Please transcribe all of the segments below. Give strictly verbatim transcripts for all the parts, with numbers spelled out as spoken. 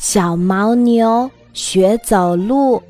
小牦牛学走路。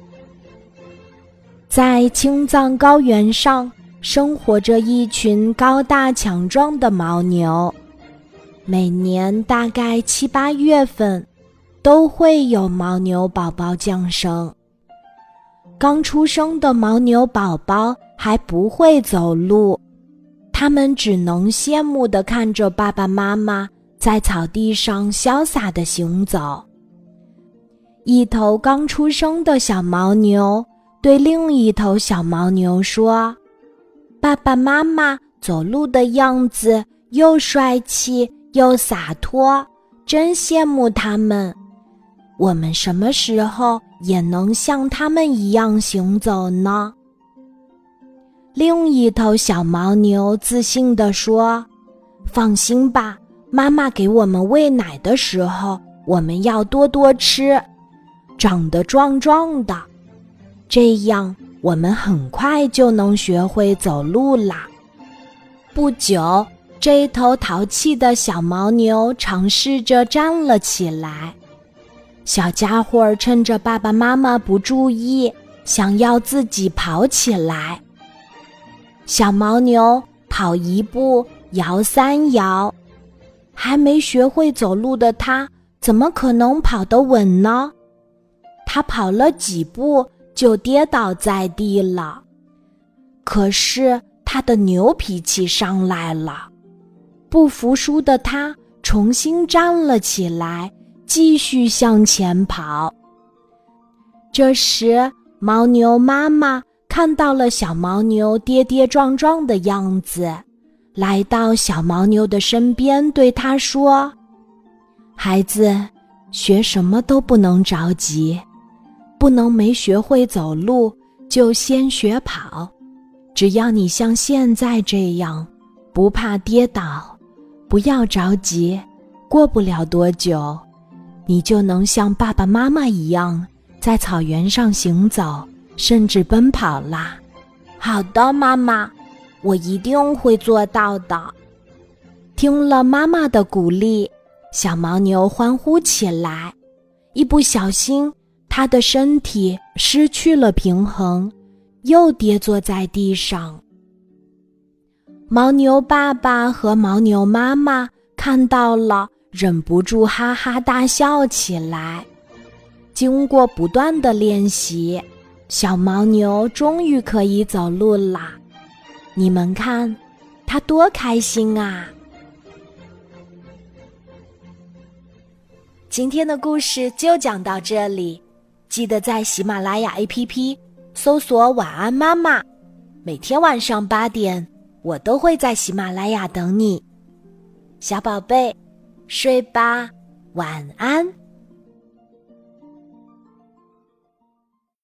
在青藏高原上生活着一群高大强壮的牦牛，每年大概七八月份都会有牦牛宝宝降生。刚出生的牦牛宝宝还不会走路，他们只能羡慕地看着爸爸妈妈在草地上潇洒地行走。一头刚出生的小牦牛对另一头小牦牛说：爸爸妈妈走路的样子又帅气又洒脱，真羡慕他们。我们什么时候也能像他们一样行走呢？另一头小牦牛自信地说：放心吧，妈妈给我们喂奶的时候，我们要多多吃，长得壮壮的，这样我们很快就能学会走路啦。不久，这头淘气的小牦牛尝试着站了起来。小家伙趁着爸爸妈妈不注意，想要自己跑起来。小牦牛跑一步摇三摇，还没学会走路的它怎么可能跑得稳呢？它跑了几步就跌倒在地了。可是它的牛脾气上来了，不服输的它重新站了起来，继续向前跑。这时牦牛妈妈看到了小牦牛跌跌撞撞的样子，来到小牦牛的身边对它说：孩子，学什么都不能着急，不能没学会走路就先学跑，只要你像现在这样不怕跌倒，不要着急，过不了多久你就能像爸爸妈妈一样在草原上行走，甚至奔跑啦。好的，妈妈，我一定会做到的。听了妈妈的鼓励，小牦牛欢呼起来，一不小心它的身体失去了平衡，又跌坐在地上。牦牛爸爸和牦牛妈妈看到了，忍不住哈哈大笑起来。经过不断的练习，小牦牛终于可以走路啦。你们看，它多开心啊！今天的故事就讲到这里，记得在喜马拉雅 A P P 搜索晚安妈妈，每天晚上八点，我都会在喜马拉雅等你。小宝贝，睡吧，晚安。